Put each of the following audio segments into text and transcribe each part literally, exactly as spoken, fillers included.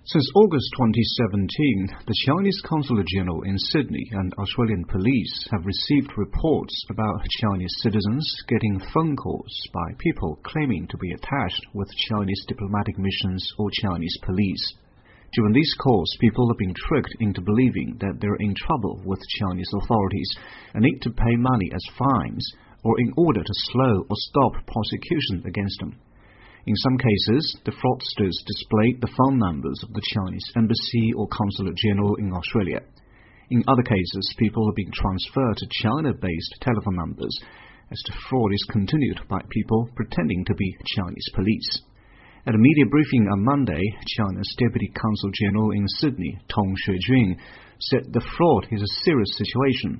Since August twenty seventeen, the Chinese Consulate General in Sydney and Australian police have received reports about Chinese citizens getting phone calls by people claiming to be attached with Chinese diplomatic missions or Chinese police. During these calls, people have been tricked into believing that they're in trouble with Chinese authorities and need to pay money as fines or in order to slow or stop prosecution against them. In some cases, the fraudsters displayed the phone numbers of the Chinese embassy or consulate general in Australia. In other cases, people have been transferred to China-based telephone numbers, as the fraud is continued by people pretending to be Chinese police. At a media briefing on Monday, China's Deputy Consul General in Sydney, Tong Xuejun, said the fraud is a serious situation.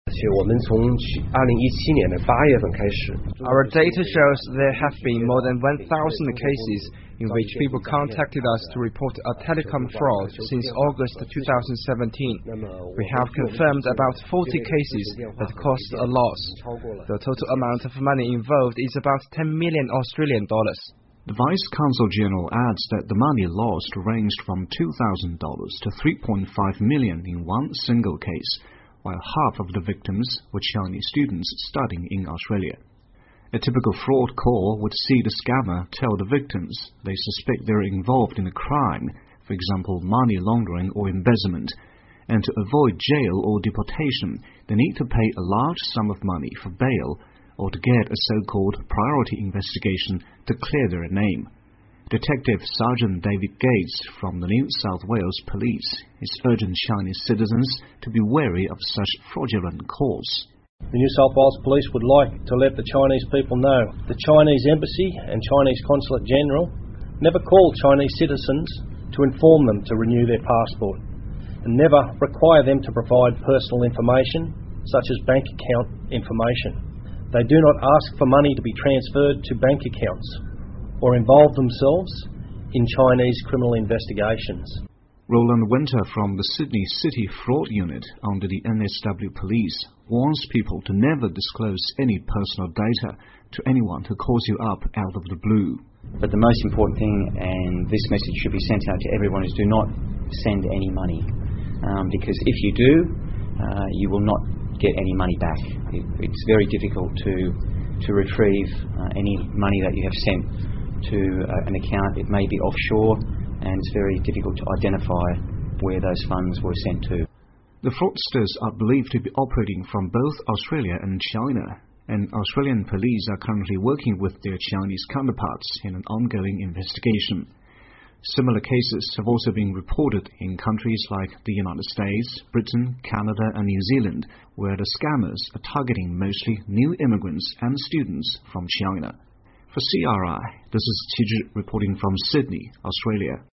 Our data shows there have been more than one thousand cases in which people contacted us to report a telecom fraud since August two thousand seventeen. We have confirmed about forty cases that caused a loss. The total amount of money involved is about ten million Australian dollars. The Vice Consul General adds that the money lost ranged from two thousand dollars to three point five million dollars in one single case, while half of the victims were Chinese students studying in Australia. A typical fraud call would see the scammer tell the victims they suspect they're involved in a crime, for example money laundering or embezzlement, and to avoid jail or deportation, they need to pay a large sum of money for bail or to get a so-called priority investigation to clear their name. Detective Sergeant David Gates from the New South Wales Police is urging Chinese citizens to be wary of such fraudulent calls. The New South Wales Police would like to let the Chinese people know the Chinese Embassy and Chinese Consulate General never call Chinese citizens to inform them to renew their passport, and never require them to provide personal information such as bank account information. They do not ask for money to be transferred to bank accounts or involve themselves in Chinese criminal investigations. Roland Winter from the Sydney City Fraud Unit under the N S W Police warns people to never disclose any personal data to anyone who calls you up out of the blue. But the most important thing, and this message should be sent out to everyone, is do not send any money. Um, because if you do, uh, you will not get any money back. It, it's very difficult to to retrieve uh, any money that you have sent to uh, an account. It may be offshore, and it's very difficult to identify where those funds were sent to. The fraudsters are believed to be operating from both Australia and China, and Australian police are currently working with their Chinese counterparts in an ongoing investigation. Similar cases have also been reported in countries like the United States, Britain, Canada and New Zealand, where the scammers are targeting mostly new immigrants and students from China. For C R I, this is Qi Zhi reporting from Sydney, Australia.